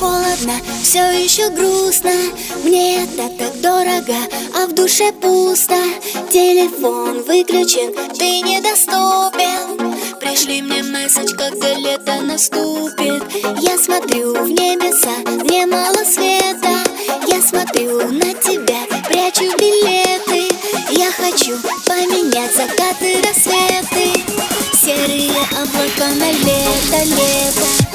холодно, все еще грустно. Мне это так дорого, а в душе пусто. Телефон выключен, ты недоступен. Пришли мне месседж, когда лето наступит. Я смотрю в небеса, мне мало света. Я смотрю на тебя, прячу билеты. Я хочу поменять закаты, рассветы. Серые облака на лето, лето.